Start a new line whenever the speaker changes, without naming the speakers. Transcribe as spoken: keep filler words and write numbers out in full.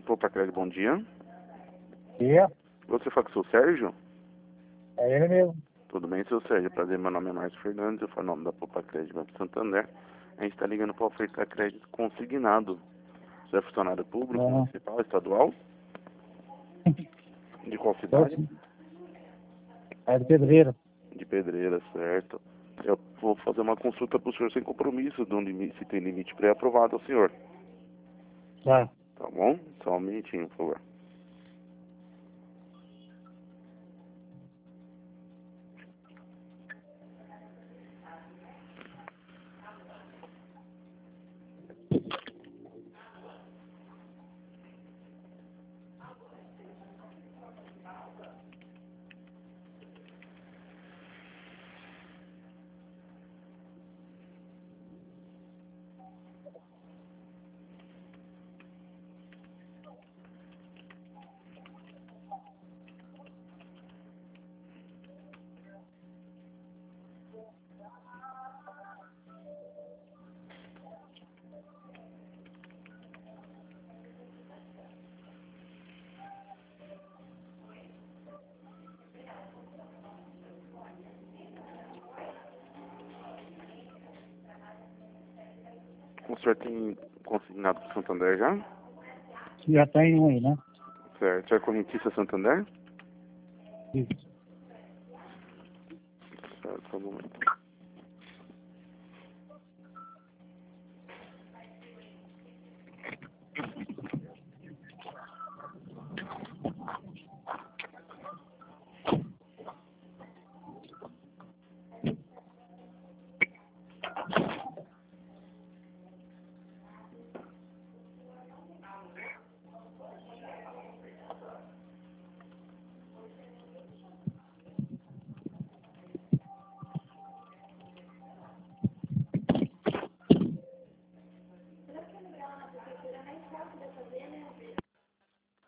Popacred, bom dia.
Dia,
Você fala com o seu Sérgio?
é ele mesmo.
Tudo bem, seu Sérgio? Prazer, meu nome é Márcio Fernandes, eu falo em nome da Popacred Banco Santander. A gente está ligando para ofertar crédito consignado. Você é funcionário público,
Uhum.
municipal, estadual? De qual
Tô
cidade?
sim. É de Pedreira.
De Pedreira, certo. Eu vou fazer uma consulta para o senhor sem compromisso, de um limite, se tem limite pré-aprovado ao senhor.
Tá.
Tá bom? Só um minutinho, por favor. O senhor tem consignado para Santander já?
Já tem um aí, né?
Certo. O senhor é correntista Santander?
Isso.
Certo, só um momento.